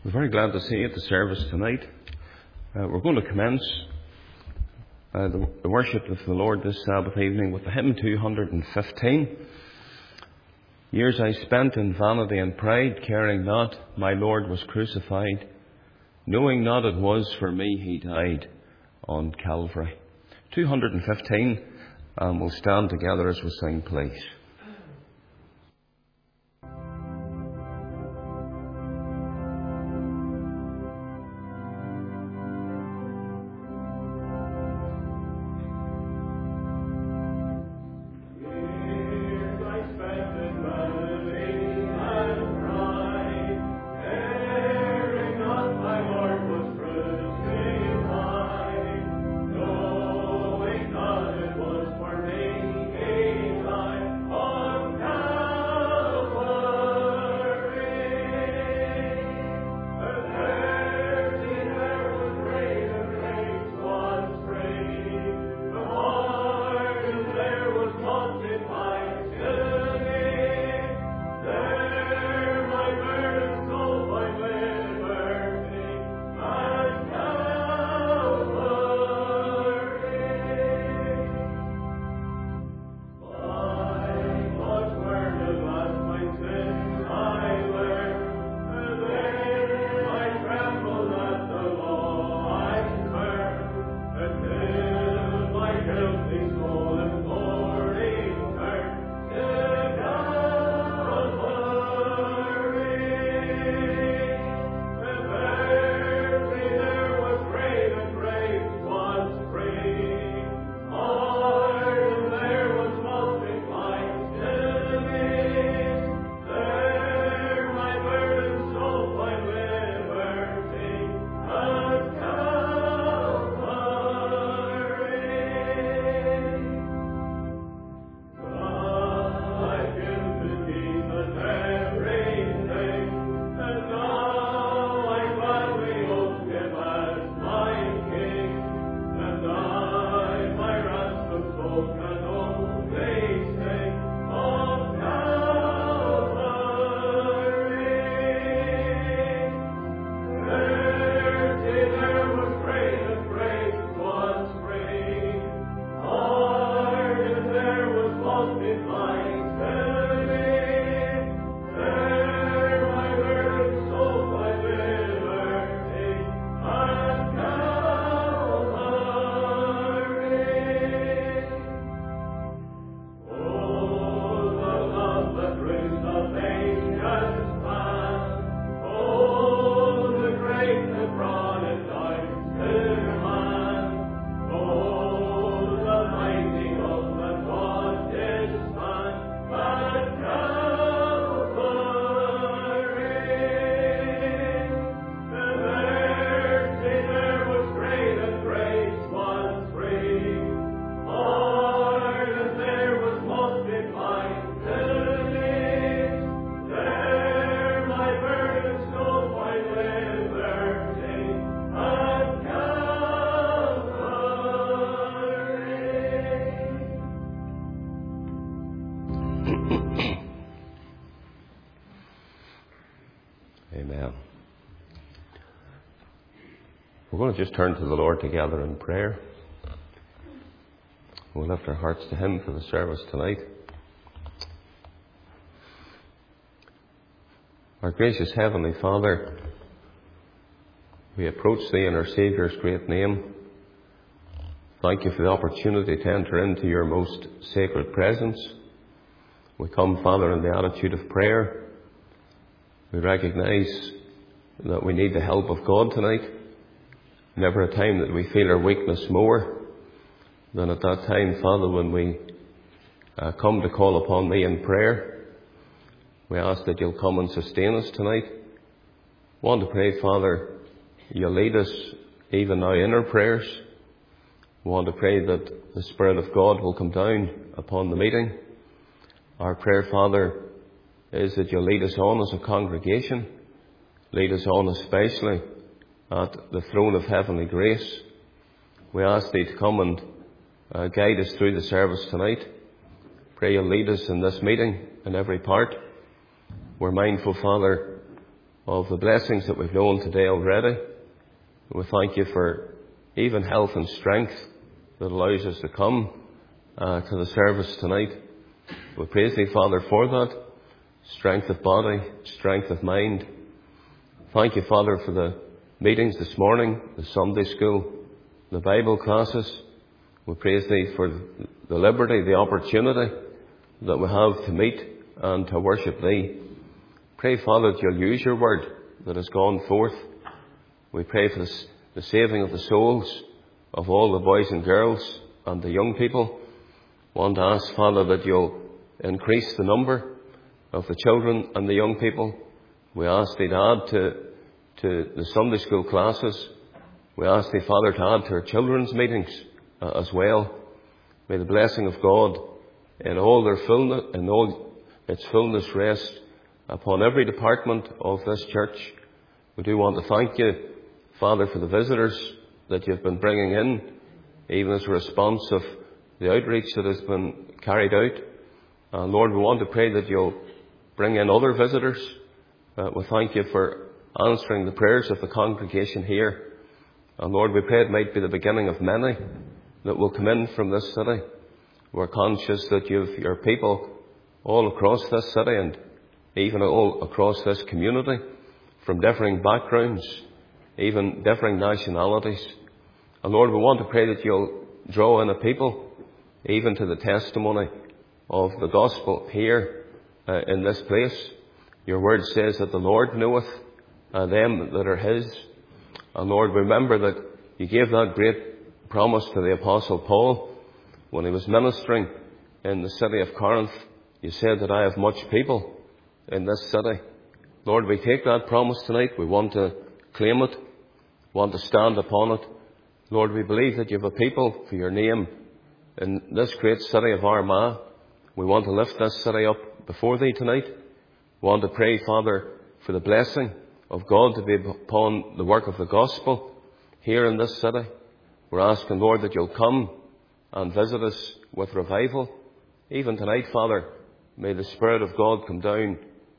We're very glad to see you at the service tonight. We're going to commence the worship of the Lord this Sabbath evening with the hymn 215. Years I spent in vanity and pride, caring not my Lord was crucified, knowing not it was for me he died on Calvary. 215, and we'll stand together as we sing, please. Amen. We're going to just turn to the Lord together in prayer. We'll lift our hearts to Him for the service tonight. Our gracious Heavenly Father, we approach Thee in our Saviour's great name. Thank You for the opportunity to enter into Your most sacred presence. We come, Father, in the attitude of prayer. We recognise that we need the help of God tonight. Never a time that we feel our weakness more than at that time, Father, when we come to call upon Thee in prayer. We ask that You'll come and sustain us tonight. Want to pray, Father, You'll lead us even now in our prayers. Want to pray that the Spirit of God will come down upon the meeting. Our prayer, Father, is that You'll lead us on as a congregation. Lead us on especially at the throne of heavenly grace. We ask Thee to come and guide us through the service tonight. Pray You'll lead us in this meeting in every part. We're mindful, Father, of the blessings that we've known today already. We thank you for even health and strength that allows us to come to the service tonight. We praise thee, Father, for that. Strength of body, strength of mind. Thank you, Father, for the meetings this morning, the Sunday school, the Bible classes. We praise thee for the liberty, the opportunity that we have to meet and to worship thee. Pray, Father, that you'll use your word that has gone forth. We pray for the saving of the souls of all the boys and girls and the young people. We want to ask, Father, that you'll increase the number of the children and the young people. We ask thee to add to the Sunday school classes. We ask thee, Father, to add to our children's meetings as well. May the blessing of God in all their fullness, in all its fullness, rest upon every department of this church. We do want to thank you, Father, for the visitors that you've been bringing in, even as a response of the outreach that has been carried out. And Lord, we want to pray that you'll bring in other visitors. We thank you for answering the prayers of the congregation here. And Lord, we pray it might be the beginning of many that will come in from this city. We're conscious that you've your people all across this city and even all across this community from differing backgrounds, even differing nationalities. And Lord, we want to pray that you'll draw in a people even to the testimony of the gospel here in this place. Your word says that the Lord knoweth them that are his. And Lord, remember that you gave that great promise to the Apostle Paul when he was ministering in the city of Corinth. You said that I have much people in this city. Lord, we take that promise tonight. We want to claim it, want to stand upon it. Lord, we believe that you have a people for your name in this great city of Armagh. We want to lift this city up before thee tonight. We want to pray, Father, for the blessing of God to be upon the work of the gospel here in this city. We're asking, Lord, that you'll come and visit us with revival. Even tonight, Father, may the Spirit of God come down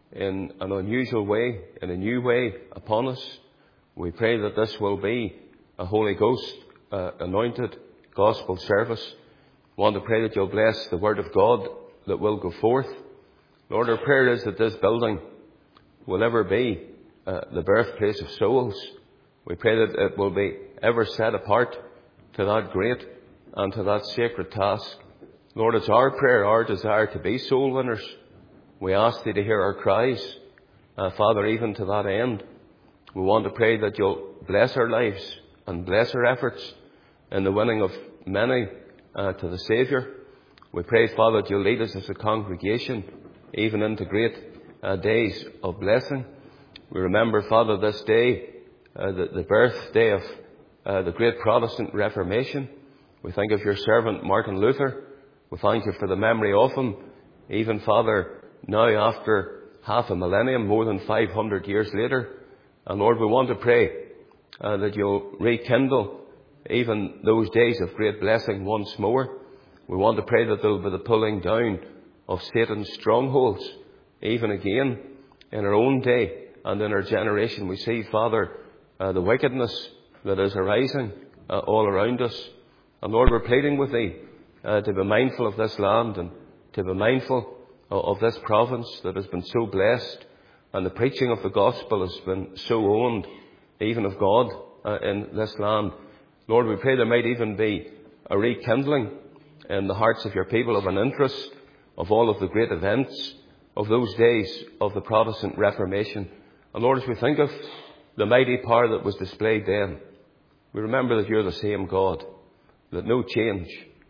in an unusual way, in a new way upon us. We pray that this will be a Holy Ghost anointed gospel service. We want to pray that you'll bless the word of God that will go forth. Lord, our prayer is that this building will ever be the birthplace of souls. We pray that it will be ever set apart to that great and to that sacred task. Lord, it's our prayer, our desire to be soul winners. We ask thee to hear our cries, Father, even to that end. We want to pray that you'll bless our lives and bless our efforts in the winning of many to the Saviour. We pray, Father, that you'll lead us as a congregation even into great days of blessing. We remember, Father, this day, the birthday of the great Protestant Reformation. We think of your servant Martin Luther. We thank you for the memory of him. Even, Father, now after half a millennium, more than 500 years later. And Lord, we want to pray that you'll rekindle even those days of great blessing once more. We want to pray that there will be the pulling down of Satan's strongholds, even again in our own day and in our generation. We see, Father, the wickedness that is arising all around us. And Lord, we're pleading with thee to be mindful of this land and to be mindful of this province that has been so blessed, and the preaching of the gospel has been so owned, even of God, in this land. Lord, we pray there might even be a rekindling in the hearts of your people of an interest of all of the great events of those days of the Protestant Reformation. And Lord, as we think of the mighty power that was displayed then, we remember that you're the same God, that no change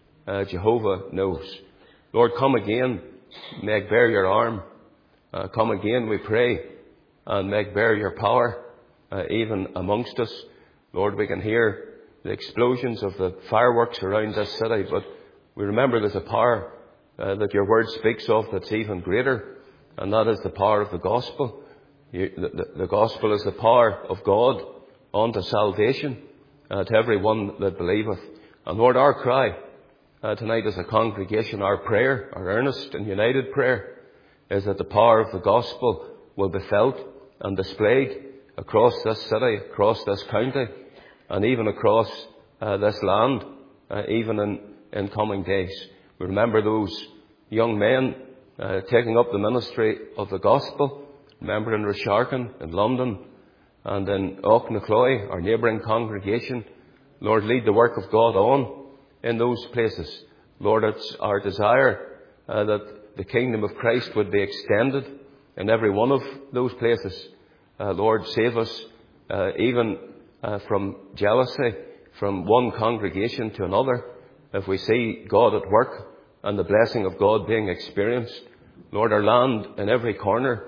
Jehovah knows. Lord, come again, make bare your arm. Come again, we pray, and make bare your power even amongst us. Lord, we can hear the explosions of the fireworks around this city, but we remember there's a power that your word speaks of that's even greater, and that is the power of the gospel. The gospel is the power of God unto salvation to every one that believeth. And Lord, our cry tonight as a congregation, our prayer, our earnest and united prayer, is that the power of the gospel will be felt and displayed across this city, across this county, and even across this land, even in coming days. We remember those young men taking up the ministry of the gospel. Remember in Rasharkin, in London, and in Auchnacloy, our neighbouring congregation. Lord, lead the work of God on in those places. Lord, it's our desire that the kingdom of Christ would be extended in every one of those places. Lord, save us even from jealousy, from one congregation to another. If we see God at work and the blessing of God being experienced, Lord, our land in every corner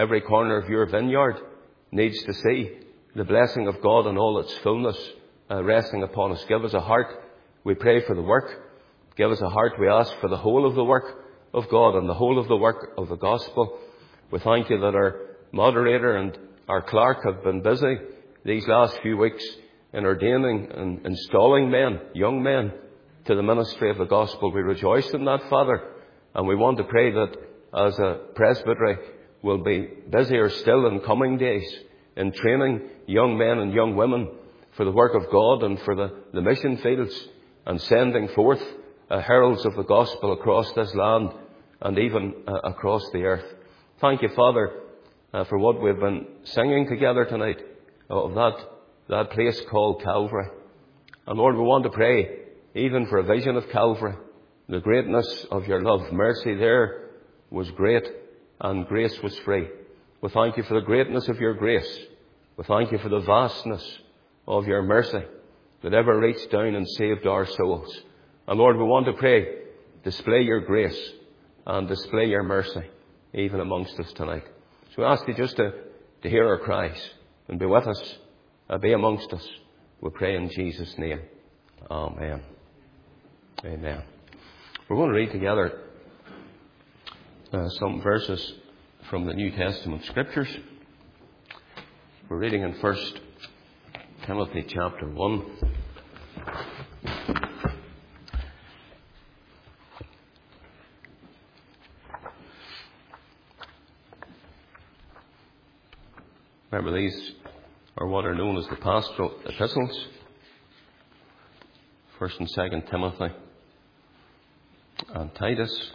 of your vineyard needs to see the blessing of God in all its fullness resting upon us. Give us a heart, we pray, for the work. Give us a heart, we ask, for the whole of the work of God and the whole of the work of the gospel. We thank you that our moderator and our clerk have been busy these last few weeks in ordaining and installing men, young men, to the ministry of the gospel. We rejoice in that, Father, and we want to pray that as a presbytery we'll be busier still in coming days in training young men and young women for the work of God and for the mission fields, and sending forth heralds of the gospel across this land and even across the earth. Thank you, Father, for what we've been singing together tonight of that place called Calvary. And Lord, we want to pray even for a vision of Calvary. The greatness of your love. Mercy there was great and grace was free. We thank you for the greatness of your grace. We thank you for the vastness of your mercy that ever reached down and saved our souls. And Lord, we want to pray, display your grace and display your mercy even amongst us tonight. So we ask you just to hear our cries and be with us, be amongst us. We pray in Jesus' name. Amen. Amen. We're going to read together some verses from the New Testament Scriptures. We're reading in 1 Timothy chapter 1. Remember, these are what are known as the pastoral epistles, 1 and 2 Timothy and Titus.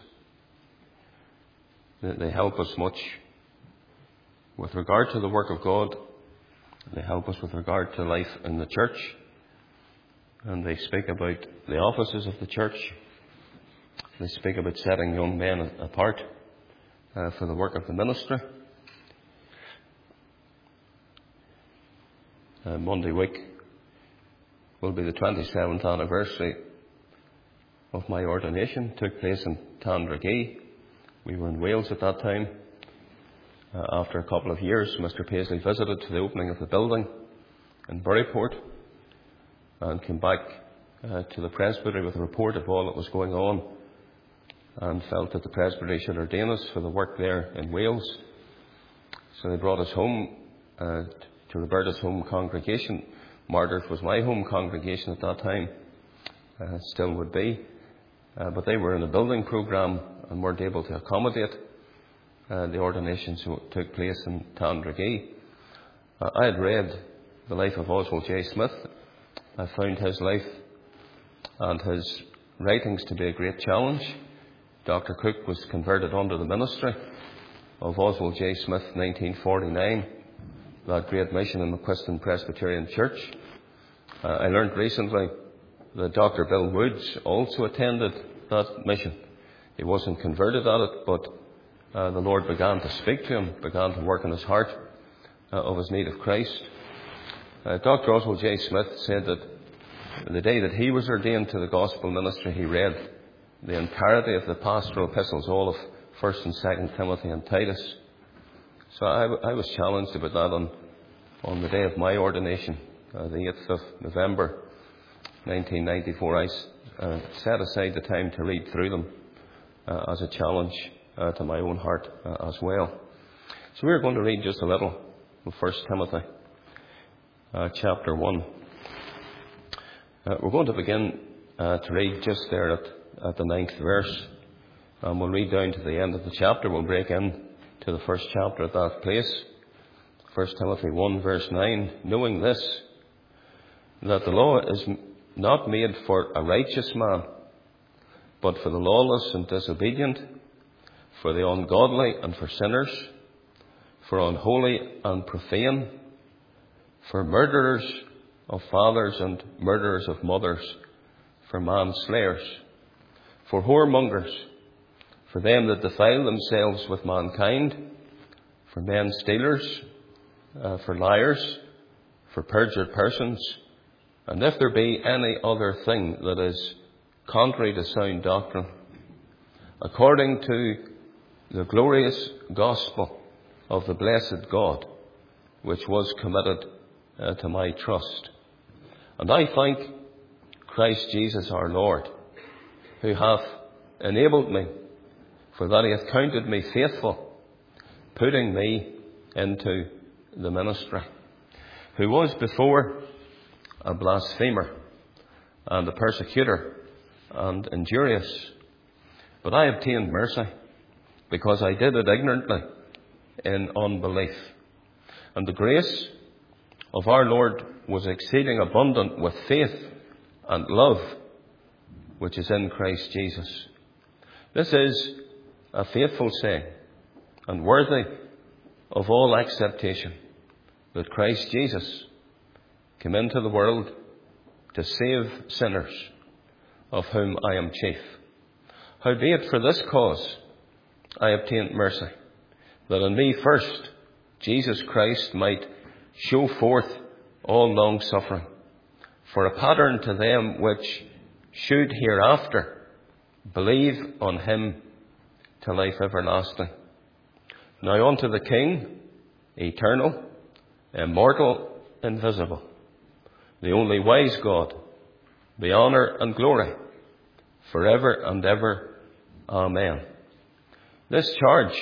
They help us much with regard to the work of God. They help us with regard to life in the church. And they speak about the offices of the church. They speak about setting young men apart for the work of the ministry. Monday week will be the 27th anniversary of my ordination. It took place in Tandragee. We were in Wales at that time. After a couple of years, Mr. Paisley visited to the opening of the building in Buryport and came back to the presbytery with a report of all that was going on, and felt that the presbytery should ordain us for the work there in Wales. So they brought us home to Roberta's home congregation. Martyrs was my home congregation at that time, still would be. But they were in a building programme and weren't able to accommodate the ordinations that took place in Tandragee. I had read the life of Oswald J. Smith. I found his life and his writings to be a great challenge. Dr. Cook was converted under the ministry of Oswald J. Smith, 1949, that great mission in McQuiston Presbyterian Church. I learned recently that Dr. Bill Woods also attended that mission. He wasn't converted at it, but the Lord began to speak to him, began to work in his heart of his need of Christ. Dr. Oswald J. Smith said that the day that he was ordained to the gospel ministry, he read the entirety of the pastoral epistles, all of 1 and 2 Timothy and Titus. So I was challenged about that on the day of my ordination, the 8th of November 1994. I set aside the time to read through them as a challenge to my own heart as well. So we're going to read just a little of 1 Timothy chapter 1. We're going to begin to read just there at the 9th verse, and we'll read down to the end of the chapter. We'll break in to the first chapter at that place, 1 Timothy 1 verse 9, knowing this, that the law is not made for a righteous man, but for the lawless and disobedient, for the ungodly and for sinners, for unholy and profane, for murderers of fathers and murderers of mothers, for manslayers, for whoremongers, for them that defile themselves with mankind, for men stealers, for liars, for perjured persons, and if there be any other thing that is contrary to sound doctrine, according to the glorious gospel of the blessed God, which was committed to my trust. And I thank Christ Jesus our Lord, who hath enabled me, for that he hath counted me faithful, putting me into the ministry, who was before a blasphemer and a persecutor and injurious. But I obtained mercy, because I did it ignorantly in unbelief. And the grace of our Lord was exceeding abundant with faith and love, which is in Christ Jesus. This is a faithful saying, and worthy of all acceptation, that Christ Jesus came into the world to save sinners, of whom I am chief. Howbeit for this cause I obtained mercy, that in me first Jesus Christ might show forth all long suffering, for a pattern to them which should hereafter believe on him to life everlasting. Now unto the King, eternal, immortal, invisible, the only wise God, be honour and glory forever and ever. Amen. This charge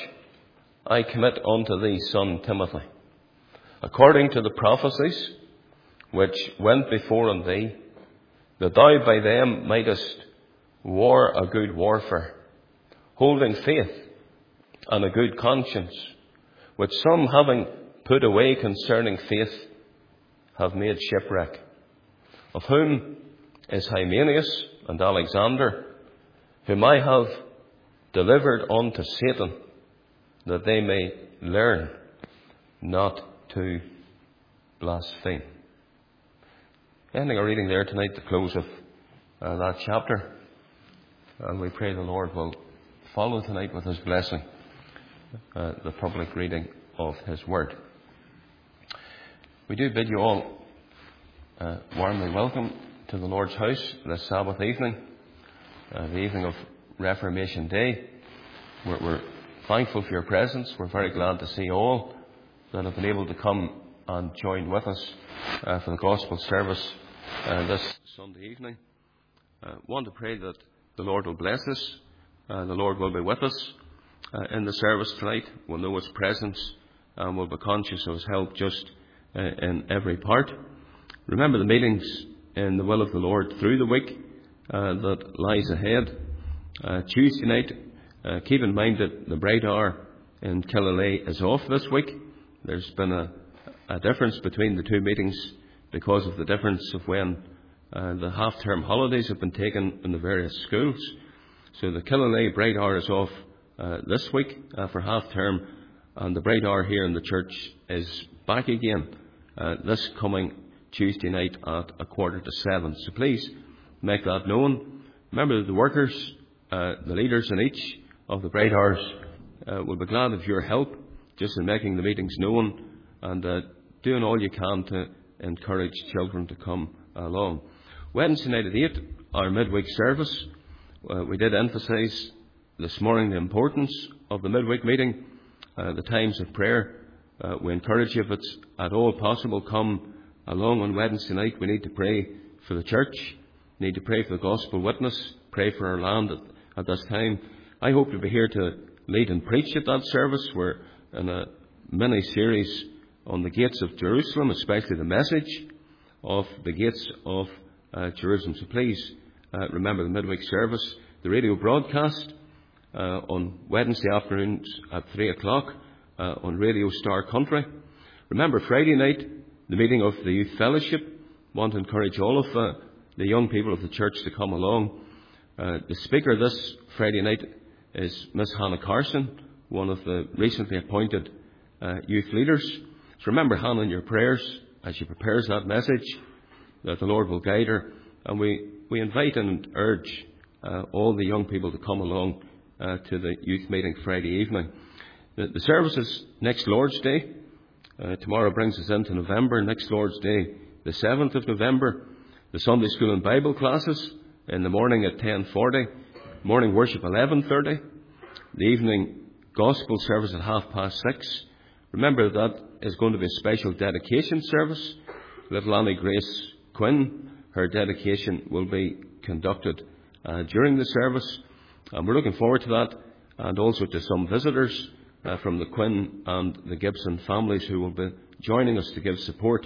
I commit unto thee, son Timothy, according to the prophecies which went before on thee, that thou by them mightest war a good warfare, holding faith and a good conscience, which some having put away concerning faith have made shipwreck, of whom is Hymenaeus and Alexander, whom I have delivered unto Satan, that they may learn not to blaspheme. Ending our reading there tonight, the close of that chapter. And we pray the Lord will follow tonight with his blessing the public reading of his word. We do bid you all warmly welcome to the Lord's house this Sabbath evening, the evening of Reformation Day. We're thankful for your presence. We're very glad to see all that have been able to come and join with us for the gospel service this Sunday evening. Want to pray that the Lord will bless us. The Lord will be with us in the service tonight. We'll know his presence and we'll be conscious of his help just in every part. Remember the meetings in the will of the Lord through the week that lies ahead. Tuesday night, keep in mind that the Bright Hour in Killalay is off this week. There's been a difference between the two meetings because of the difference of when the half-term holidays have been taken in the various schools. So the Killalay Bright Hour is off this week for half-term, and the Bright Hour here in the church is back again this coming Tuesday night at 7:15. So please make that known. Remember that the workers, the leaders in each of the Bright Hours will be glad of your help just in making the meetings known and doing all you can to encourage children to come along. Wednesday night at 8, our midweek service. We did emphasise this morning the importance of the midweek meeting, the times of prayer. We encourage you, if it's at all possible, come along on Wednesday night. We need to pray for the church, need to pray for the gospel witness, pray for our land at this time. I hope to be here to lead and preach at that service. We're in a mini-series on the gates of Jerusalem, especially the message of the gates of Jerusalem. So please remember the midweek service, the radio broadcast on Wednesday afternoons at 3 o'clock on Radio Star Country. Remember Friday night, the meeting of the Youth Fellowship. Want to encourage all of the young people of the church to come along. The speaker this Friday night is Miss Hannah Carson, one of the recently appointed youth leaders. So remember Hannah in your prayers as she prepares that message, that the Lord will guide her. And we invite and urge all the young people to come along to the youth meeting Friday evening. The service is next Lord's Day. Tomorrow brings us into November. Next Lord's Day, the 7th of November. The Sunday school and Bible classes in the morning at 10:40. Morning worship 11:30. The evening gospel service at 6:30. Remember that is going to be a special dedication service. Little Annie Grace Quinn, her dedication will be conducted during the service. And we're looking forward to that, and also to some visitors from the Quinn and the Gibson families who will be joining us to give support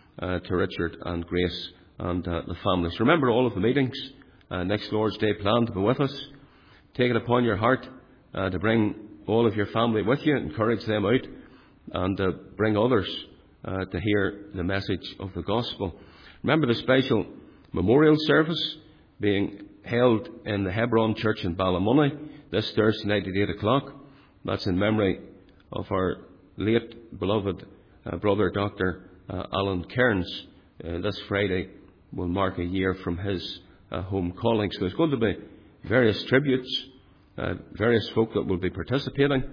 to Richard and Grace and the families. Remember all of the meetings next Lord's Day. Plan to be with us. Take it upon your heart to bring all of your family with you, encourage them out, and bring others to hear the message of the gospel. Remember the special memorial service being held in the Hebron Church in Ballymoney this Thursday night at 8 o'clock. That's in memory of our late beloved brother Dr. Alan Cairns. This Friday will mark a year from his home calling. So there's going to be various tributes, various folk that will be participating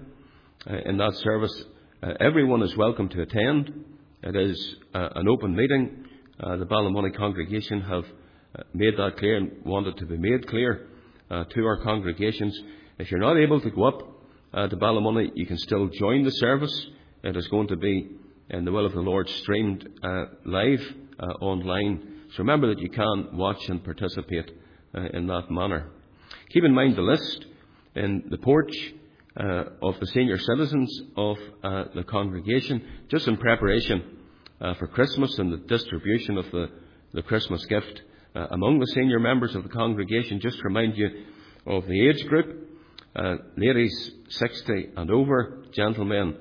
in that service. Everyone is welcome to attend. It is an open meeting. The Ballymoney congregation have made that clear and wanted to be made clear to our congregations. If you're not able to go up to Ballymoney, you can still join the service. It is going to be, in the will of the Lord, streamed live online. So remember that you can watch and participate in that manner. Keep in mind the list in the porch of the senior citizens of the congregation, just in preparation for Christmas and the distribution of the Christmas gift among the senior members of the congregation. Just to remind you of the age group. Ladies 60 and over, gentlemen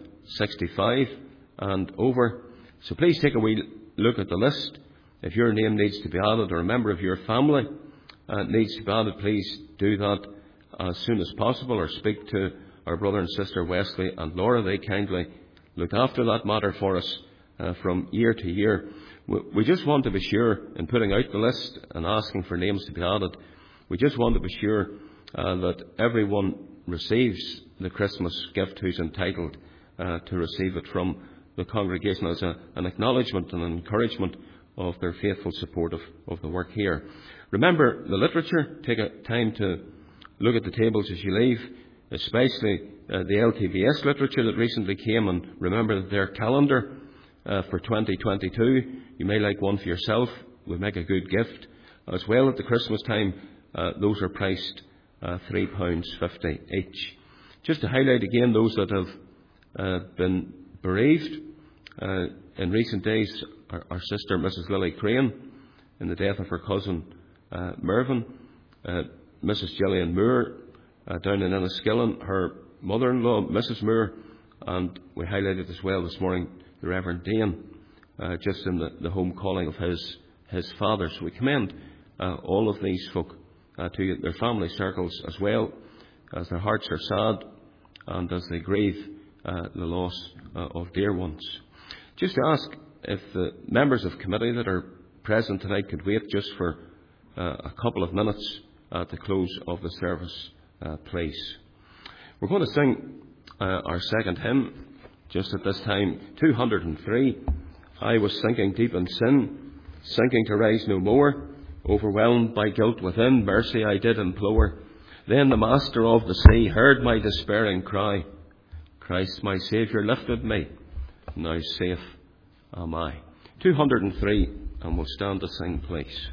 65 and over. So please take a wee look at the list. If your name needs to be added, or a member of your family needs to be added, please do that as soon as possible, or speak to our brother and sister Wesley and Laura. They kindly look after that matter for us from year to year. We just want to be sure, in putting out the list and asking for names to be added, we just want to be sure that everyone receives the Christmas gift who's entitled to receive it from the congregation as an acknowledgement and an encouragement of their faithful support of the work here. Remember the literature. Take a time to look at the tables as you leave, especially the LTVS literature that recently came, and remember their calendar for 2022. You may like one for yourself. We'll make a good gift. As well, at the Christmas time, those are priced £3.50 each. Just to highlight again those that have been bereaved in recent days, our sister Mrs. Lily Crane, in the death of her cousin Mervyn, Mrs. Gillian Moore down in Enniskillen, her mother-in-law Mrs. Moore, and we highlighted as well this morning the Reverend Dane, just in the home calling of his father. So we commend all of these folk to their family circles, as well as their hearts are sad and as they grieve the loss of dear ones. Just to ask if the members of committee that are present tonight could wait just for a couple of minutes at the close of the service, please. We're going to sing our second hymn just at this time, 203. I was sinking deep in sin, sinking to rise no more, overwhelmed by guilt within, mercy I did implore. Then the Master of the sea heard my despairing cry. Christ my Saviour lifted me, now safe am I. 203, and we'll stand to sing, please.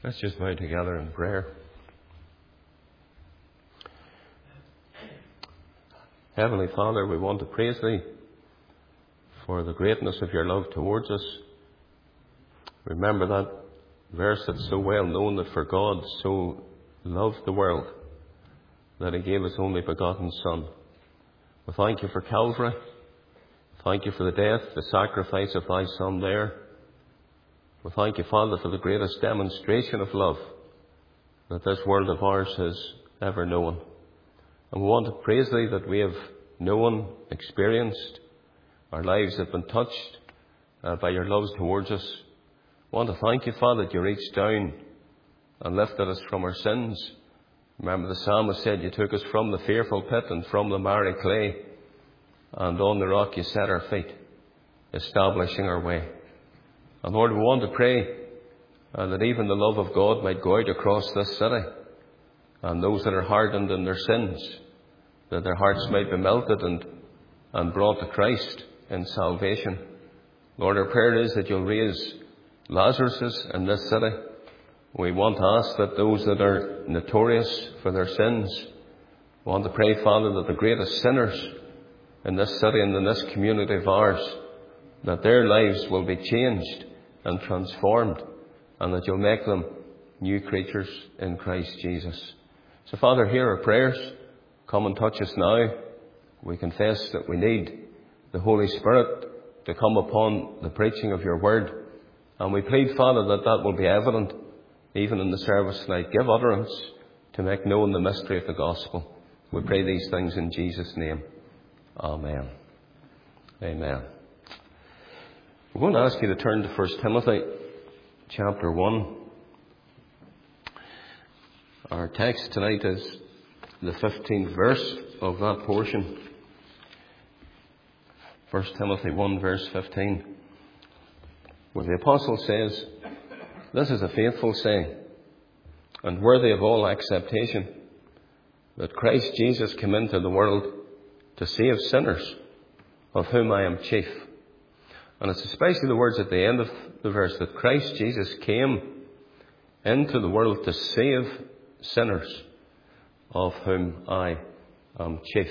Let's just bow together in prayer. Heavenly Father, we want to praise Thee for the greatness of Your love towards us. Remember that verse that's so well known, that for God so loved the world that He gave His only begotten Son. We thank You for Calvary. Thank You for the death, the sacrifice of Thy Son there. We thank You, Father, for the greatest demonstration of love that this world of ours has ever known. And we want to praise Thee that we have known, experienced, our lives have been touched by Your love towards us. We want to thank You, Father, that You reached down and lifted us from our sins. Remember the psalmist said, You took us from the fearful pit and from the miry clay, and on the rock You set our feet, establishing our way. And Lord, we want to pray that even the love of God might go out across this city, and those that are hardened in their sins, that their hearts might be melted and brought to Christ in salvation. Lord, our prayer is that You'll raise Lazaruses in this city. We want to ask that those that are notorious for their sins, we want to pray, Father, that the greatest sinners in this city and in this community of ours, that their lives will be changed and transformed, and that You'll make them new creatures in Christ Jesus. So, Father, hear our prayers. Come and touch us now. We confess that we need the Holy Spirit to come upon the preaching of Your word. And we plead, Father, that that will be evident even in the service tonight. Give utterance to make known the mystery of the gospel. We pray these things in Jesus' name. Amen. Amen. We're going to ask you to turn to 1 Timothy chapter 1. Our text tonight is the 15th verse of that portion. 1 Timothy 1 verse 15, where the apostle says, This is a faithful saying, and worthy of all acceptation, that Christ Jesus came into the world to save sinners, of whom I am chief. And it's especially the words at the end of the verse, that Christ Jesus came into the world to save sinners, of whom I am chief.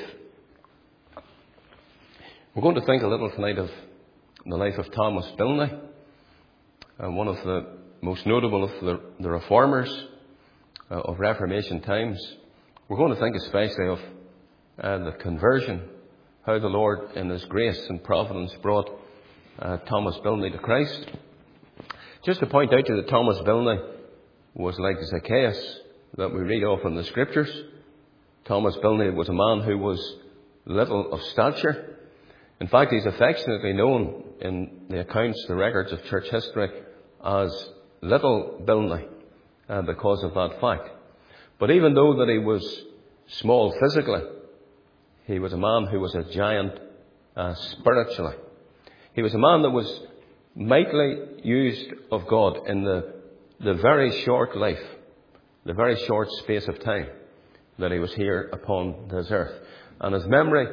We're going to think a little tonight of the life of Thomas Bilney, one of the most notable of the reformers of Reformation times. We're going to think especially of the conversion, how the Lord in His grace and providence brought Thomas Bilney to Christ. Just to point out to you that Thomas Bilney was like Zacchaeus that we read of in the Scriptures. Thomas Bilney was a man who was little of stature. In fact, he's affectionately known in the accounts, the records of church history, as Little Bilney because of that fact. But even though that he was small physically, he was a man who was a giant spiritually. He was a man that was mightily used of God in the very short life, the very short space of time that he was here upon this earth. And his memory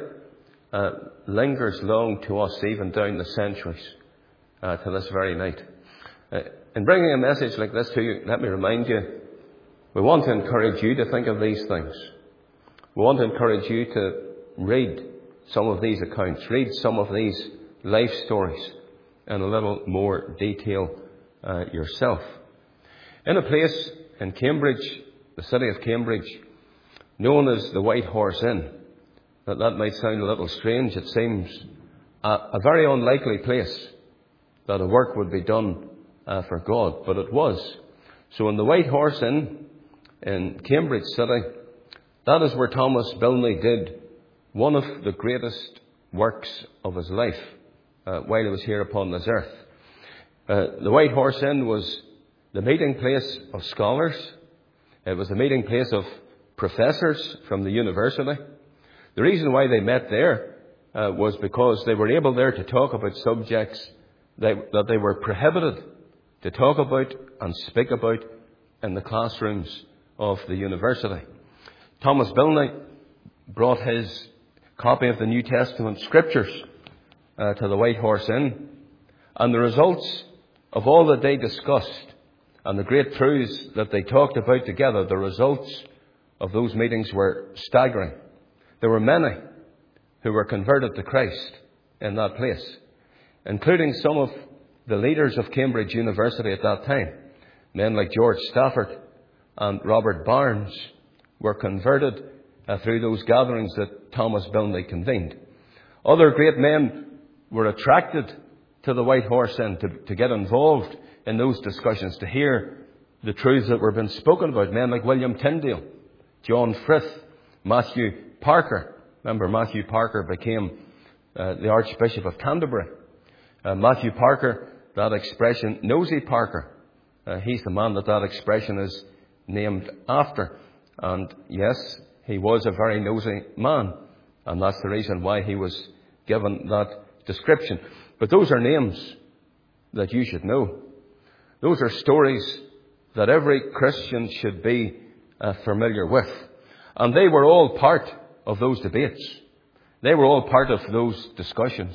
lingers long to us, even down the centuries, to this very night. In bringing a message like this to you, let me remind you, we want to encourage you to think of these things. We want to encourage you to read some of these accounts, read some of these life stories in a little more detail yourself. In a place in Cambridge, the city of Cambridge, known as the White Horse Inn, that might sound a little strange. It seems a very unlikely place that a work would be done for God, but it was. So in the White Horse Inn in Cambridge City, that is where Thomas Bilney did one of the greatest works of his life while he was here upon this earth. The White Horse Inn was the meeting place of scholars. It was the meeting place of professors from the university. The reason why they met there was because they were able there to talk about subjects that they were prohibited to talk about and speak about in the classrooms of the university. Thomas Bilney brought his copy of the New Testament Scriptures to the White Horse Inn, and the results of all that they discussed And the great truths that they talked about together, the results of those meetings were staggering. There were many who were converted to Christ in that place, including some of the leaders of Cambridge University at that time. Men like George Stafford and Robert Barnes were converted through those gatherings that Thomas Bilney convened. Other great men were attracted to the White Horse Inn to get involved in those discussions, to hear the truths that were being spoken about. Men like William Tyndale, John Frith, Matthew Parker. Remember, Matthew Parker became the Archbishop of Canterbury. Matthew Parker, that expression, Nosy Parker, he's the man that expression is named after. And yes, he was a very nosy man, and that's the reason why he was given that description. But those are names that you should know. Those are stories that every Christian should be familiar with. And they were all part of those debates. They were all part of those discussions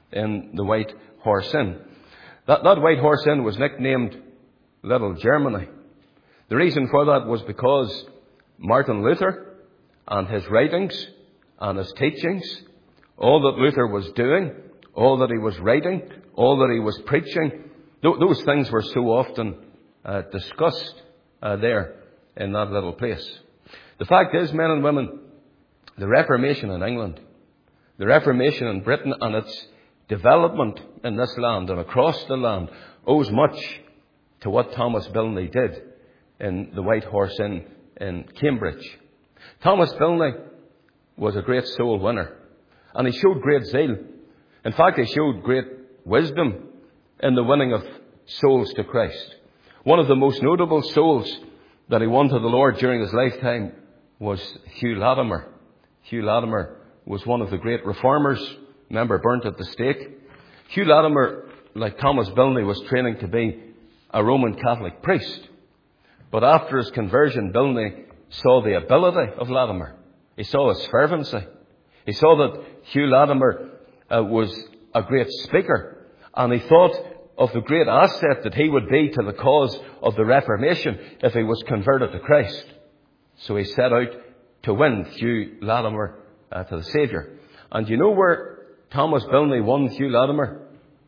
in the White Horse Inn. That White Horse Inn was nicknamed Little Germany. The reason for that was because Martin Luther and his writings and his teachings, all that Luther was doing, all that he was writing, all that he was preaching, those things were so often discussed there in that little place. The fact is, men and women, the Reformation in England, the Reformation in Britain and its development in this land and across the land owes much to what Thomas Bilney did in the White Horse Inn in Cambridge. Thomas Bilney was a great soul winner, and he showed great zeal. In fact, he showed great wisdom in the winning of souls to Christ. One of the most notable souls that he won to the Lord during his lifetime was Hugh Latimer. Hugh Latimer was one of the great reformers, remember, burnt at the stake. Hugh Latimer, like Thomas Bilney, was training to be a Roman Catholic priest. But after his conversion, Bilney saw the ability of Latimer. He saw his fervency. He saw that Hugh Latimer was a great speaker. And he thought of the great asset that he would be to the cause of the Reformation if he was converted to Christ. So he set out to win Hugh Latimer to the Saviour. And you know where Thomas Bilney won Hugh Latimer?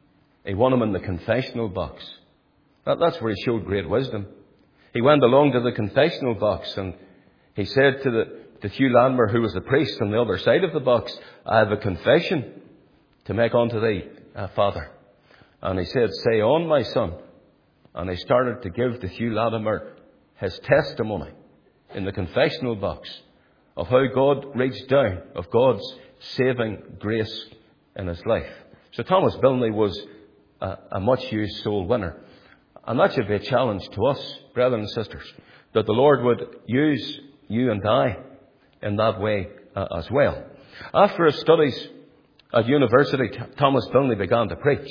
He won him in the confessional box. That's where he showed great wisdom. He went along to the confessional box and he said to Hugh Latimer, who was the priest on the other side of the box, "I have a confession to make unto thee, Father." And he said, "Say on, my son." And he started to give to Hugh Latimer his testimony in the confessional box of how God reached down, of God's saving grace in his life. So Thomas Bilney was a much-used soul winner. And that should be a challenge to us, brethren and sisters, that the Lord would use you and I in that way as well. After his studies at university, Thomas Bilney began to preach.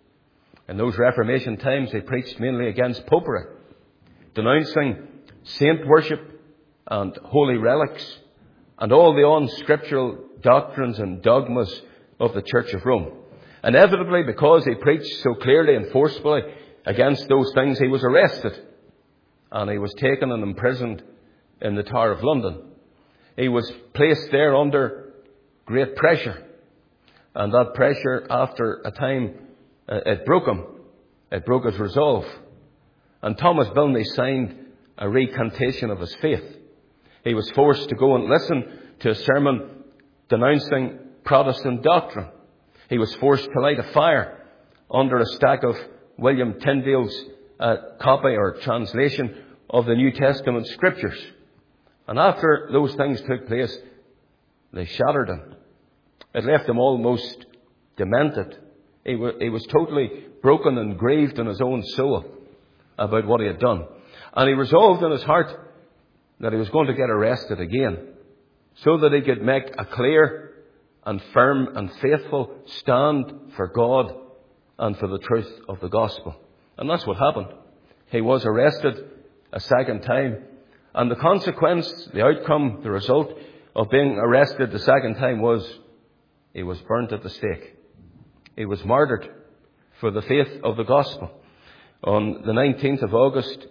In those Reformation times, he preached mainly against popery, denouncing saint worship and holy relics and all the unscriptural doctrines and dogmas of the Church of Rome. Inevitably, because he preached so clearly and forcefully against those things, he was arrested and he was taken and imprisoned in the Tower of London. He was placed there under great pressure, and that pressure, after a time, it broke him. It broke his resolve. And Thomas Bilney signed a recantation of his faith. He was forced to go and listen to a sermon denouncing Protestant doctrine. He was forced to light a fire under a stack of William Tyndale's copy or translation of the New Testament Scriptures. And after those things took place, they shattered him. It left him almost demented. He was totally broken and grieved in his own soul about what he had done. And he resolved in his heart that he was going to get arrested again so that he could make a clear and firm and faithful stand for God and for the truth of the gospel. And that's what happened. He was arrested a second time. And the consequence, the outcome, the result of being arrested the second time was he was burnt at the stake. He was martyred for the faith of the gospel. on the 19th of August,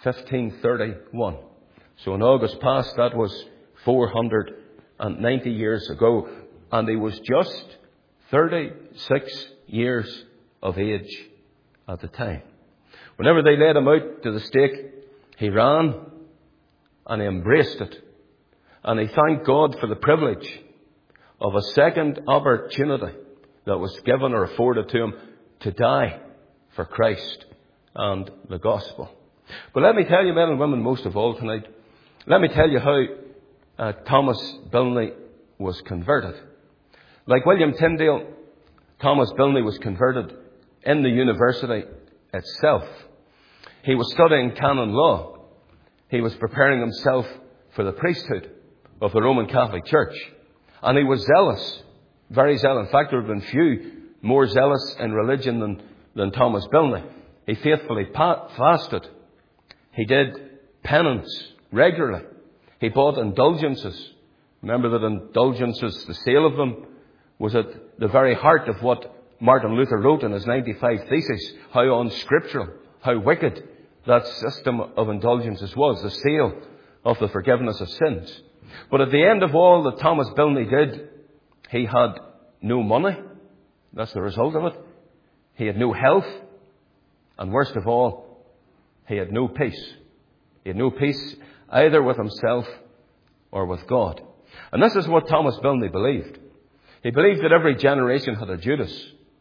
1531. So in August past, that was 490 years ago. And he was just 36 years of age at the time. Whenever they led him out to the stake, he ran and he embraced it. And he thanked God for the privilege of a second opportunity that was given or afforded to him to die for Christ and the gospel. But let me tell you, men and women, most of all tonight, let me tell you how Thomas Bilney was converted. Like William Tyndale, Thomas Bilney was converted in the university itself. He was studying canon law. He was preparing himself for the priesthood of the Roman Catholic Church. And he was zealous, very zealous. In fact, there have been few more zealous in religion than Thomas Bilney. He faithfully fasted. He did penance regularly. He bought indulgences. Remember that indulgences, the sale of them, was at the very heart of what Martin Luther wrote in his 95 Theses, how unscriptural, how wicked that system of indulgences was, the sale of the forgiveness of sins. But at the end of all that Thomas Bilney did, he had no money. That's the result of it. He had no health. And worst of all, he had no peace. He had no peace either with himself or with God. And this is what Thomas Bilney believed. He believed that every generation had a Judas.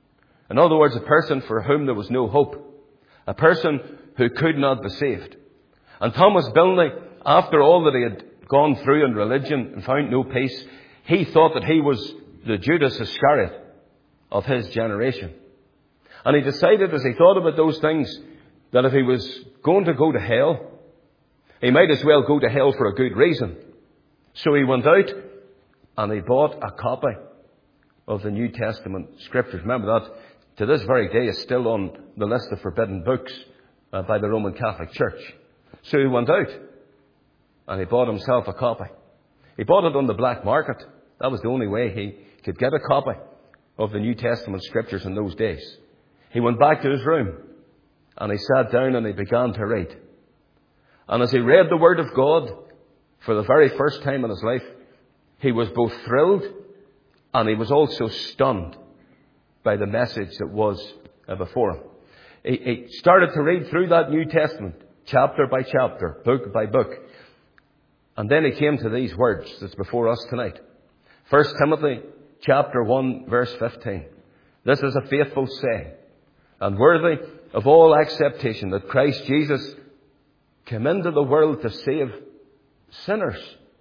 In other words, a person for whom there was no hope. A person who could not be saved. And Thomas Bilney, after all that he had gone through in religion and found no peace, he thought that he was the Judas Iscariot of his generation. And he decided, as he thought about those things, that if he was going to go to hell, he might as well go to hell for a good reason. So he went out and he bought a copy of the New Testament Scriptures. Remember that to this very day is still on the list of forbidden books by the Roman Catholic Church. So he went out and he bought himself a copy. He bought it on the black market. That was the only way he could get a copy of the New Testament Scriptures in those days. He went back to his room and he sat down and he began to read. And as he read the Word of God for the very first time in his life, he was both thrilled and he was also stunned by the message that was before him. He started to read through that New Testament, chapter by chapter, book by book. And then he came to these words that's before us tonight. 1 Timothy chapter 1, verse 15. This is a faithful saying, and worthy of all acceptation, that Christ Jesus came into the world to save sinners,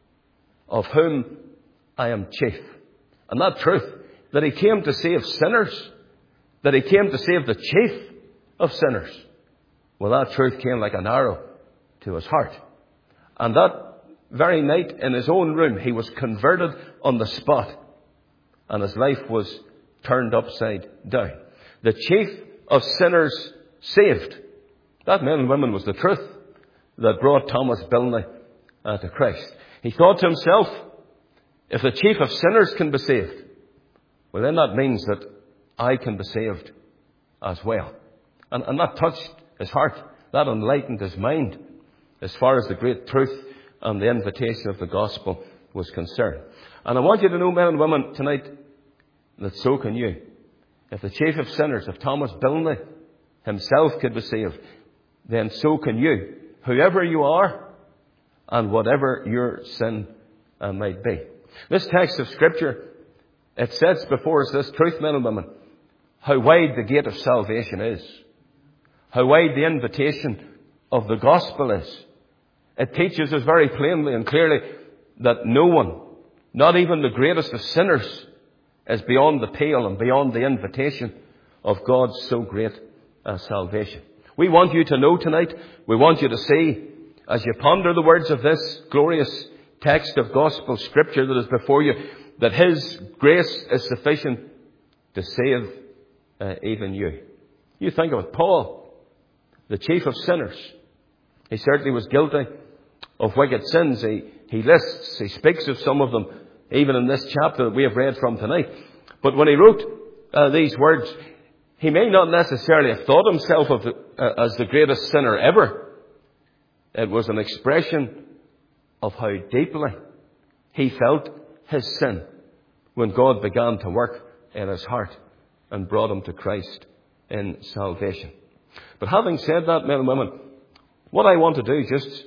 of whom I am chief. And that truth, that he came to save sinners, that he came to save the chief of sinners, well, that truth came like an arrow to his heart. And that very night in his own room, he was converted on the spot, and his life was turned upside down. The chief of sinners saved. That, men and women, was the truth that brought Thomas Bilney to Christ. He thought to himself, if the chief of sinners can be saved, well, then that means that I can be saved as well. And that touched his heart. That enlightened his mind as far as the great truth and the invitation of the gospel was concerned. And I want you to know, men and women, tonight, that so can you. If the chief of sinners, if Thomas Bilney himself could be saved, then so can you, whoever you are and whatever your sin might be. This text of Scripture, it sets before us this truth, men and women, how wide the gate of salvation is, how wide the invitation of the gospel is. It teaches us very plainly and clearly that no one, not even the greatest of sinners, is beyond the pale and beyond the invitation of God's so great salvation. We want you to know tonight, we want you to see, as you ponder the words of this glorious text of gospel Scripture that is before you, that His grace is sufficient to save even you. You think of it, Paul, the chief of sinners. He certainly was guilty of wicked sins. He speaks of some of them, even in this chapter that we have read from tonight. But when he wrote these words, he may not necessarily have thought himself as the greatest sinner ever. It was an expression of how deeply he felt his sin when God began to work in his heart and brought him to Christ in salvation. But having said that, men and women, what I want to do just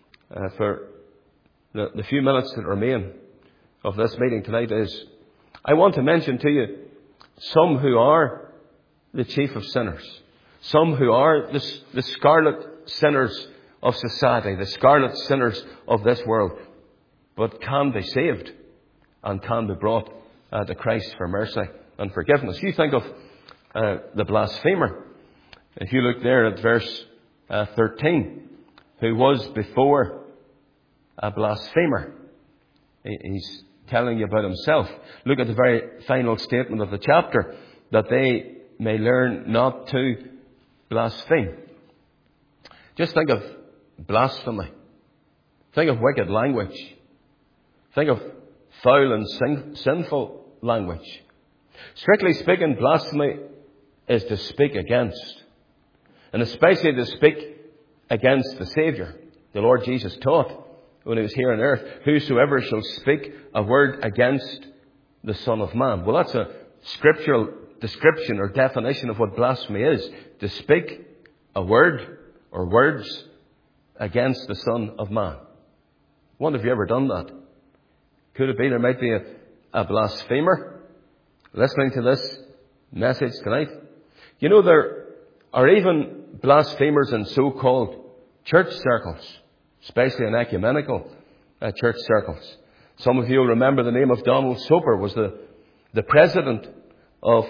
for the few minutes that remain of this meeting tonight is I want to mention to you some who are the chief of sinners, some who are the scarlet sinners of society, the scarlet sinners of this world, but can be saved and can be brought to Christ for mercy and forgiveness. You think of the blasphemer. If you look there at verse 13, who was before a blasphemer. He's telling you about himself. Look at the very final statement of the chapter, that they may learn not to blaspheme. Just think of blasphemy. Think of wicked language. Think of foul and sinful language. Strictly speaking, blasphemy is to speak against, and especially to speak against the Saviour. The Lord Jesus taught when he was here on earth, whosoever shall speak a word against the Son of Man. Well, that's a scriptural description or definition of what blasphemy is. To speak a word or words against the Son of Man. I wonder if you ever done that. Could it be there might be a blasphemer listening to this message tonight? You know, there are even blasphemers in so-called church circles, especially in ecumenical church circles. Some of you will remember the name of Donald Soper, was the president of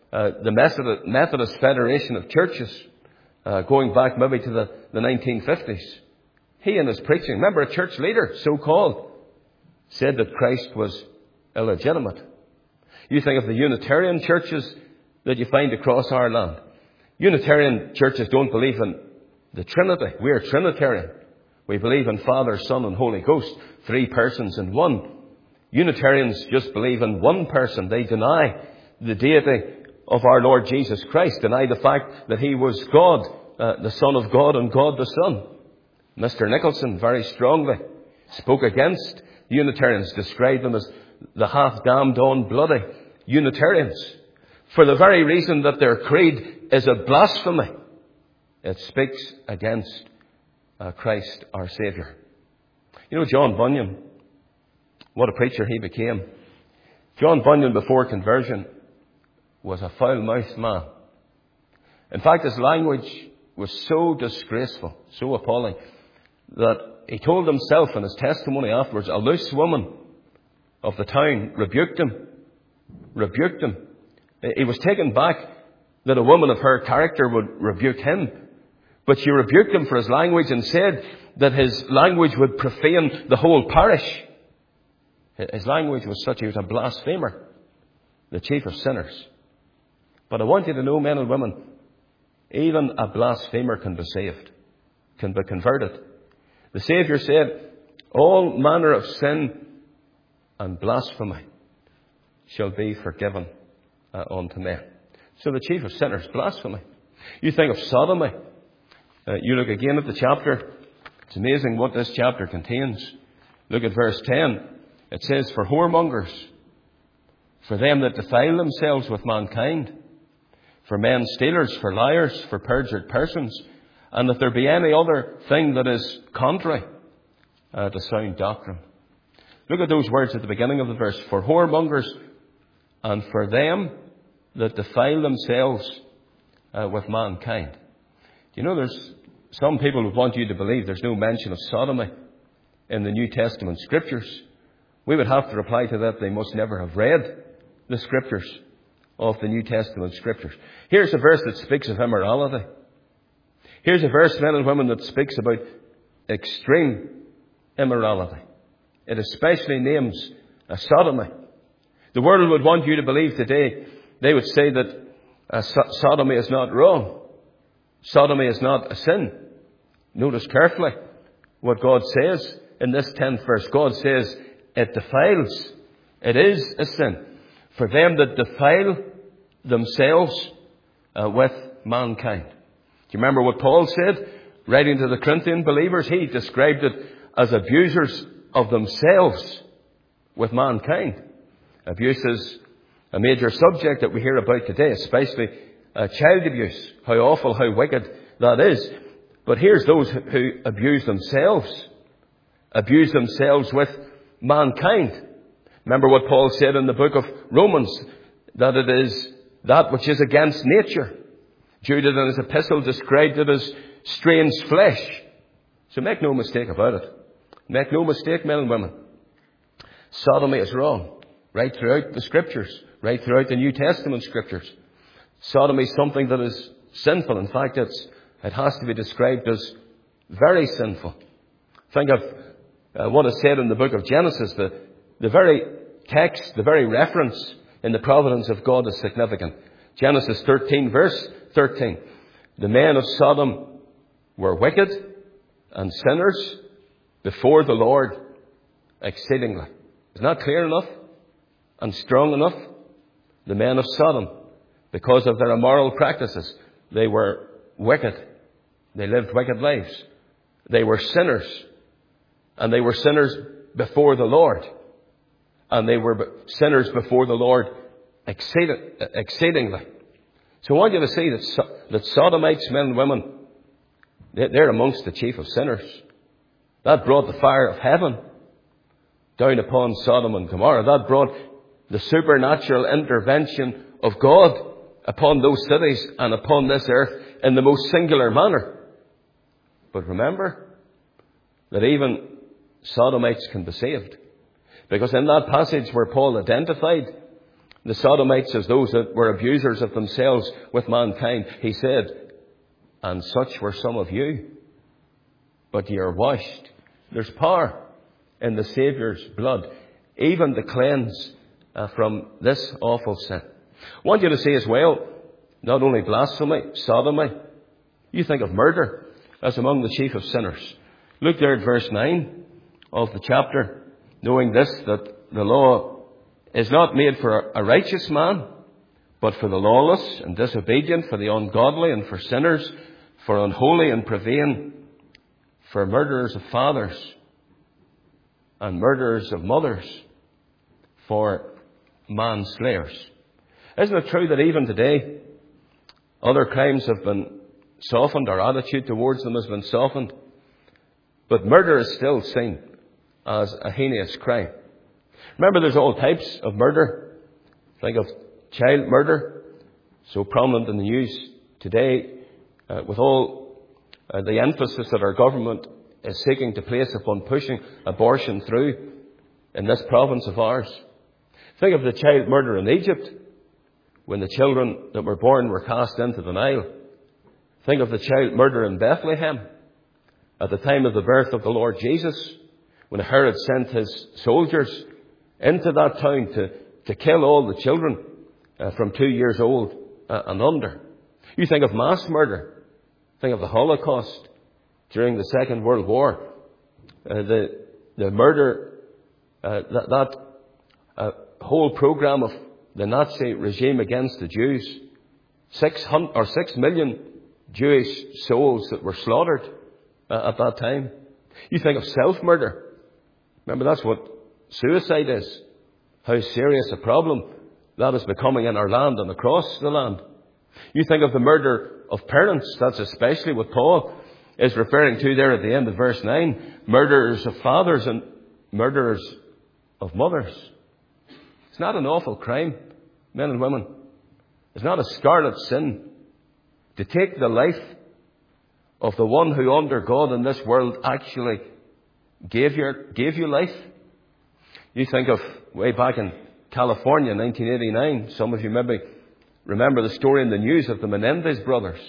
the Methodist Federation of Churches, going back maybe to the 1950s. He in his preaching, remember a church leader, so-called, said that Christ was illegitimate. You think of the Unitarian churches that you find across our land. Unitarian churches don't believe in the Trinity. We are Trinitarian. We believe in Father, Son, and Holy Ghost, 3 persons in one. Unitarians just believe in one person. They deny the deity of our Lord Jesus Christ, deny the fact that he was God, the Son of God and God the Son. Mr. Nicholson very strongly spoke against Unitarians, described them as the half-damned on bloody Unitarians, for the very reason that their creed is a blasphemy. It speaks against Christ our Saviour. You know, John Bunyan, what a preacher he became. John Bunyan, before conversion, was a foul-mouthed man. In fact, his language was so disgraceful, so appalling, that he told himself in his testimony afterwards, a loose woman of the town rebuked him. He was taken back that a woman of her character would rebuke him. But she rebuked him for his language and said that his language would profane the whole parish. His language was such, he was a blasphemer, the chief of sinners. But I want you to know, men and women, even a blasphemer can be saved, can be converted. The Saviour said, all manner of sin and blasphemy shall be forgiven unto men. So the chief of sinners, blasphemy. You think of sodomy. You look again at the chapter. It's amazing what this chapter contains. Look at verse 10. It says, for whoremongers, for them that defile themselves with mankind, for men stealers, for liars, for perjured persons, and if there be any other thing that is contrary to sound doctrine. Look at those words at the beginning of the verse. For whoremongers, and for them that defile themselves with mankind. You know, there's some people who want you to believe there's no mention of sodomy in the New Testament Scriptures. We would have to reply to that they must never have read the Scriptures of the New Testament Scriptures. Here's a verse that speaks of immorality. Here's a verse, men and women, that speaks about extreme immorality. It especially names sodomy. The world would want you to believe today, they would say that sodomy is not wrong. Sodomy is not a sin. Notice carefully what God says in this 10th verse. God says it defiles. It is a sin for them that defile themselves with mankind. you remember what Paul said? Writing to the Corinthian believers, he described it as abusers of themselves with mankind. Abuse is a major subject that we hear about today, especially child abuse. How awful, how wicked that is. But here's those who abuse themselves with mankind. Remember what Paul said in the book of Romans, that it is that which is against nature. Jude in his epistle described it as strange flesh. So make no mistake about it. Make no mistake, men and women. Sodomy is wrong. Right throughout the Scriptures. Right throughout the New Testament Scriptures. Sodomy is something that is sinful. In fact, it has to be described as very sinful. Think of what is said in the book of Genesis. The very text, the very reference in the providence of God is significant. Genesis 13, verse 13. The men of Sodom were wicked and sinners before the Lord exceedingly. Isn't that clear enough and strong enough? The men of Sodom, because of their immoral practices, they were wicked. They lived wicked lives. They were sinners. And they were sinners before the Lord. And they were sinners before the Lord exceedingly. So I want you to see that Sodomites, men and women, they're amongst the chief of sinners. That brought the fire of heaven down upon Sodom and Gomorrah. That brought the supernatural intervention of God upon those cities and upon this earth in the most singular manner. But remember that even Sodomites can be saved. Because in that passage where Paul identified the Sodomites as those that were abusers of themselves with mankind, he said, and such were some of you, but ye are washed. There's power in the Saviour's blood, even to cleanse from this awful sin. I want you to see as well, not only blasphemy, sodomy, you think of murder as among the chief of sinners. Look there at verse 9 of the chapter, knowing this, that the law is not made for a righteous man, but for the lawless and disobedient, for the ungodly and for sinners, for unholy and profane, for murderers of fathers and murderers of mothers, for manslayers. Isn't it true that even today other crimes have been softened, our attitude towards them has been softened, but murder is still seen as a heinous crime? Remember, there's all types of murder. Think of child murder, so prominent in the news today, with all the emphasis that our government is seeking to place upon pushing abortion through in this province of ours. Think of the child murder in Egypt, when the children that were born were cast into the Nile. Think of the child murder in Bethlehem, at the time of the birth of the Lord Jesus, when Herod sent his soldiers into that town to kill all the children from 2 years old and under. You think of mass murder. Think of the Holocaust during the Second World War. The murder, that whole program of the Nazi regime against the Jews. 6 million Jewish souls that were slaughtered at that time. You think of self-murder. Remember, that's what suicide is. How serious a problem that is becoming in our land and across the land. You think of the murder of parents. That's especially what Paul is referring to there at the end of verse 9. Murderers of fathers and murderers of mothers. It's not an awful crime, men and women. It's not a scarlet sin to take the life of the one who under God in this world actually gave you life. You think of way back in California, 1989. Some of you maybe remember the story in the news of the Menendez brothers.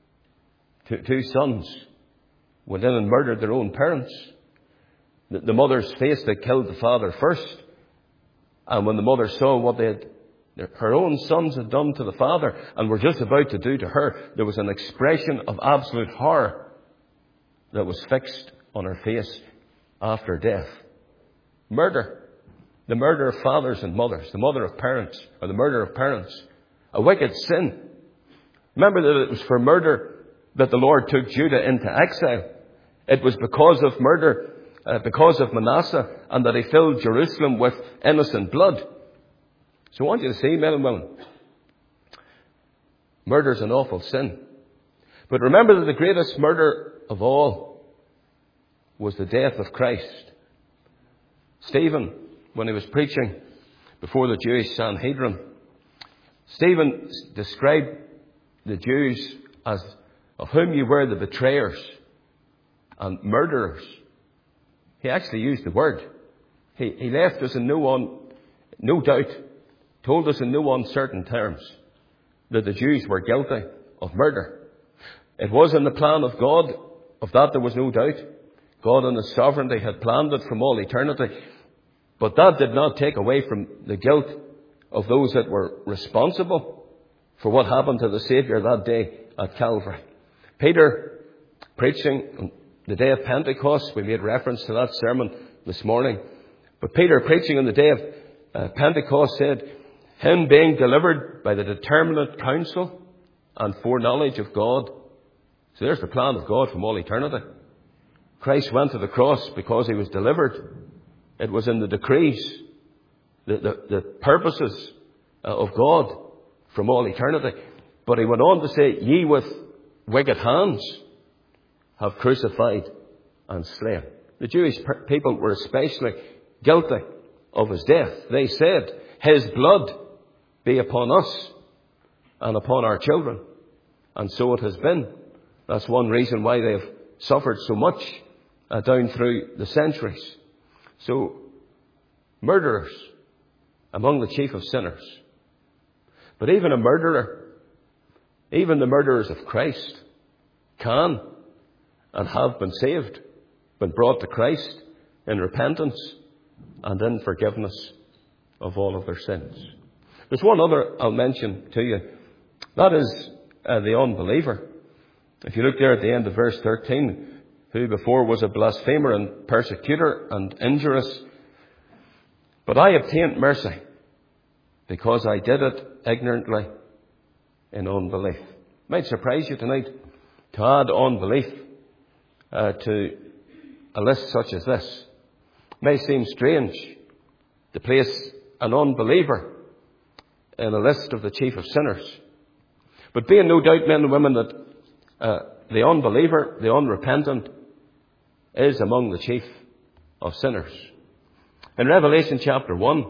Two sons went in and murdered their own parents. The mother's face, they killed the father first. And when the mother saw what her own sons had done to the father and were just about to do to her, there was an expression of absolute horror that was fixed on her face after death. Murder. The murder of fathers and mothers. The murder of parents. A wicked sin. Remember that it was for murder that the Lord took Judah into exile. It was because of murder, because of Manasseh, and that he filled Jerusalem with innocent blood. So I want you to see, men and women, murder is an awful sin. But remember that the greatest murder of all was the death of Christ. Stephen, when he was preaching before the Jewish Sanhedrin, Stephen described the Jews as of whom you were the betrayers and murderers. He actually used the word. He left us in no doubt, told us in no uncertain terms that the Jews were guilty of murder. It was in the plan of God, of that there was no doubt. God in His sovereignty had planned it from all eternity. But that did not take away from the guilt of those that were responsible for what happened to the Saviour that day at Calvary. Peter, preaching on the day of Pentecost, we made reference to that sermon this morning. But Peter, preaching on the day of Pentecost, said, him being delivered by the determinate counsel and foreknowledge of God. So there's the plan of God from all eternity. Christ went to the cross because He was delivered. It was in the decrees, the purposes of God from all eternity. But He went on to say, ye with wicked hands have crucified and slain. The Jewish people were especially guilty of His death. They said, His blood be upon us and upon our children. And so it has been. That's one reason why they have suffered so much down through the centuries. So, murderers among the chief of sinners. But even a murderer, even the murderers of Christ, can and have been saved, been brought to Christ in repentance and in forgiveness of all of their sins. There's one other I'll mention to you. That is the unbeliever. If you look there at the end of verse 13, who before was a blasphemer and persecutor and injurious, but I obtained mercy because I did it ignorantly in unbelief. It might surprise you tonight to add unbelief to a list such as this. It may seem strange to place an unbeliever in a list of the chief of sinners. But be in no doubt, men and women, that the unbeliever, the unrepentant, is among the chief of sinners. In Revelation chapter 1,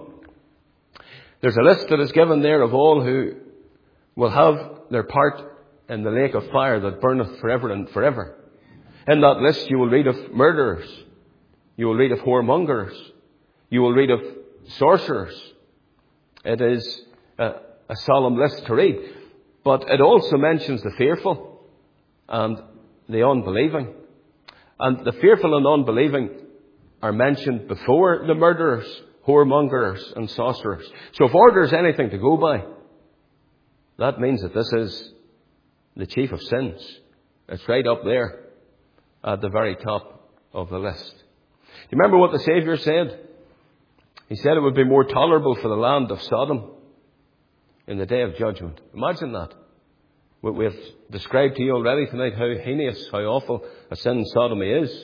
there's a list that is given there of all who will have their part in the lake of fire that burneth forever and forever. In that list you will read of murderers. You will read of whoremongers. You will read of sorcerers. It is a solemn list to read. But it also mentions the fearful and the unbelieving. And the fearful and unbelieving are mentioned before the murderers, whoremongers and sorcerers. So if order is anything to go by, that means that this is the chief of sins. It's right up there at the very top of the list. Do you remember what the Saviour said? He said it would be more tolerable for the land of Sodom in the day of judgment. Imagine that. We have described to you already tonight how heinous, how awful a sin sodomy is.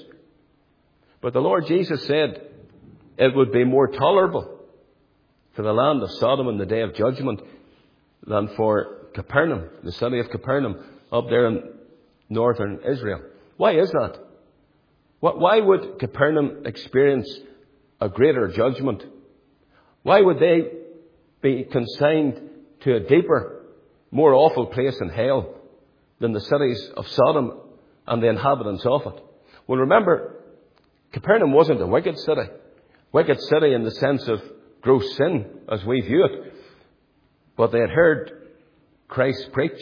But the Lord Jesus said it would be more tolerable for the land of Sodom in the day of judgment than for Capernaum, the city of Capernaum, up there in northern Israel. Why is that? Why would Capernaum experience a greater judgment? Why would they be consigned to a deeper, more awful place in hell than the cities of Sodom and the inhabitants of it? Well, remember, Capernaum wasn't a wicked city. Wicked city in the sense of gross sin, as we view it. But they had heard Christ preach.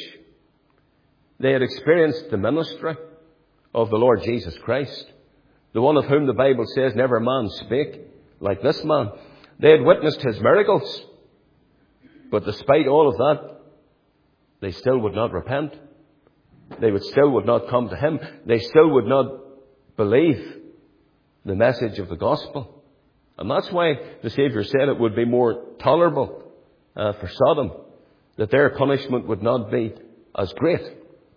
They had experienced the ministry of the Lord Jesus Christ, the one of whom the Bible says never man spake like this man. They had witnessed His miracles. But despite all of that, they still would not repent. They would not come to Him. They still would not believe the message of the gospel. And that's why the Saviour said it would be more tolerable for Sodom, that their punishment would not be as great.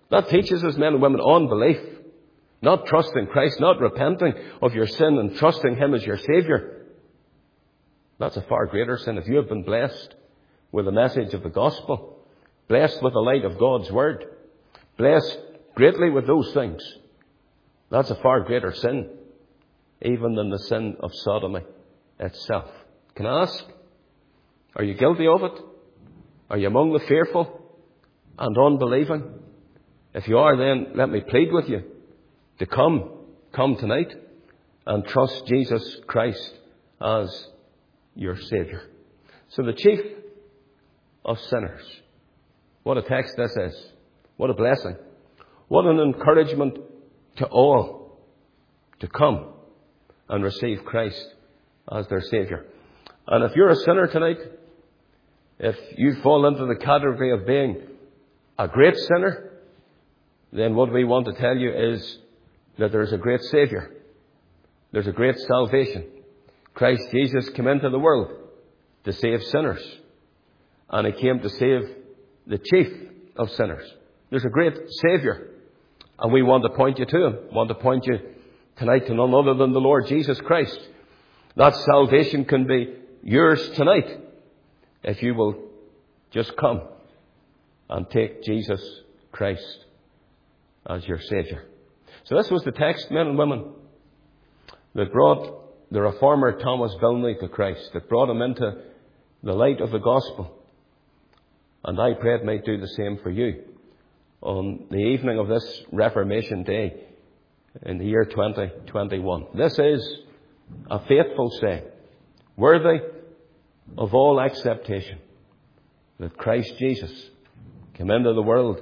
That teaches us, men and women, unbelief. Not trusting Christ, not repenting of your sin and trusting Him as your Saviour. That's a far greater sin. If you have been blessed with the message of the gospel, blessed with the light of God's Word, blessed greatly with those things, that's a far greater sin, even than the sin of sodomy itself. Can I ask, are you guilty of it? Are you among the fearful and unbelieving? If you are, then let me plead with you to come tonight and trust Jesus Christ as your Saviour. So the chief of sinners. What a text this is. What a blessing. What an encouragement to all to come and receive Christ as their Saviour. And if you're a sinner tonight, if you fall into the category of being a great sinner, then what we want to tell you is that there's a great Saviour. There's a great salvation. Christ Jesus came into the world to save sinners. And He came to save the chief of sinners. There's a great Saviour. And we want to point you to Him. We want to point you tonight to none other than the Lord Jesus Christ. That salvation can be yours tonight if you will just come and take Jesus Christ as your Saviour. So this was the text, men and women, that brought the reformer Thomas Bilney to Christ, that brought him into the light of the gospel. And I pray it might do the same for you on the evening of this Reformation Day in the year 2021. This is a faithful saying, worthy of all acceptation, that Christ Jesus came into the world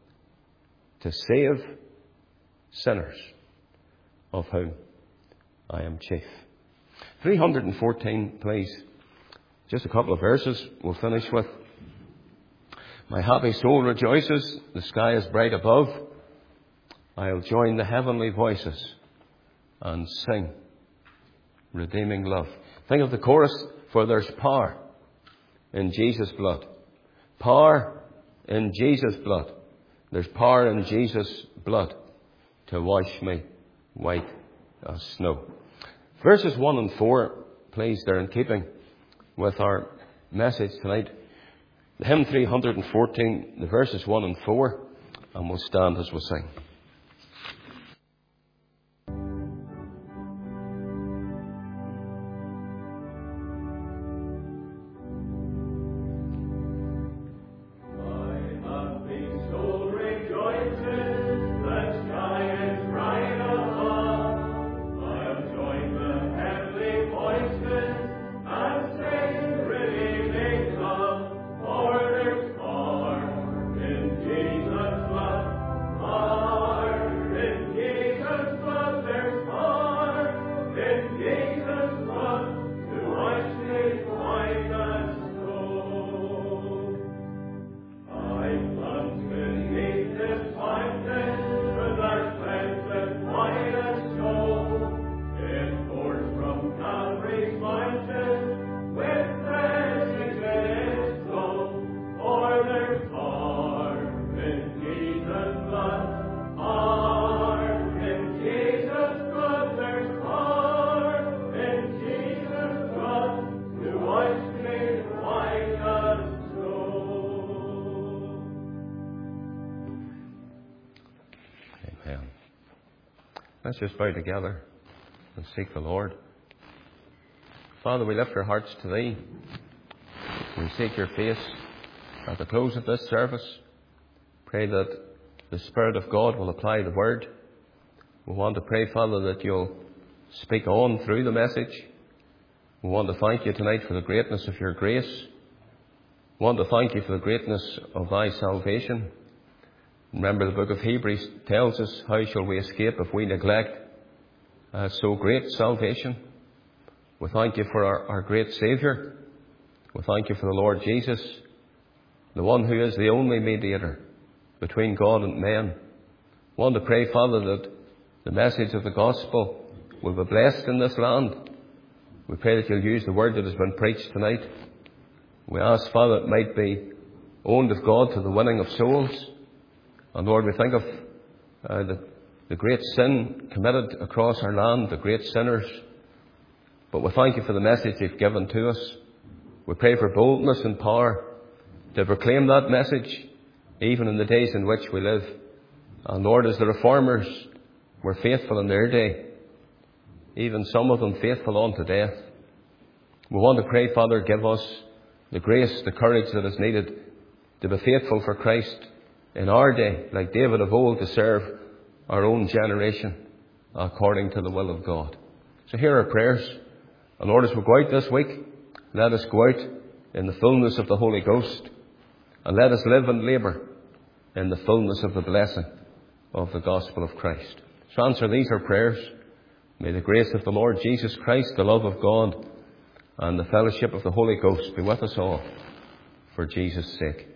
to save sinners, of whom I am chief. 314, please. Just a couple of verses we'll finish with. My happy soul rejoices, the sky is bright above. I'll join the heavenly voices and sing redeeming love. Think of the chorus, for there's power in Jesus' blood. Power in Jesus' blood. There's power in Jesus' blood to wash me white as snow. Verses 1 and 4, please, they're in keeping with our message tonight. The hymn 314, the verses 1 and 4, and we'll stand as we sing. Let's just bow together and seek the Lord. Father, we lift our hearts to Thee. We seek Your face at the close of this service. Pray that the Spirit of God will apply the Word. We want to pray, Father, that You'll speak on through the message. We want to thank You tonight for the greatness of Your grace. We want to thank You for the greatness of Thy salvation. Remember, the book of Hebrews tells us, how shall we escape if we neglect so great salvation? We thank You for our great Saviour. We thank You for the Lord Jesus, the one who is the only mediator between God and men. We want to pray, Father, that the message of the gospel will be blessed in this land. We pray that You'll use the word that has been preached tonight. We ask, Father, it might be owned of God to the winning of souls. And Lord, we think of the great sin committed across our land, the great sinners. But we thank you for the message you've given to us. We pray for boldness and power to proclaim that message, even in the days in which we live. And Lord, as the Reformers were faithful in their day, even some of them faithful unto death, we want to pray, Father, give us the grace, the courage that is needed to be faithful for Christ in our day, like David of old, to serve our own generation according to the will of God. So hear our prayers. And Lord, as we go out this week, let us go out in the fullness of the Holy Ghost, and let us live and labour in the fullness of the blessing of the gospel of Christ. So answer these our prayers. May the grace of the Lord Jesus Christ, the love of God, and the fellowship of the Holy Ghost be with us all, for Jesus' sake.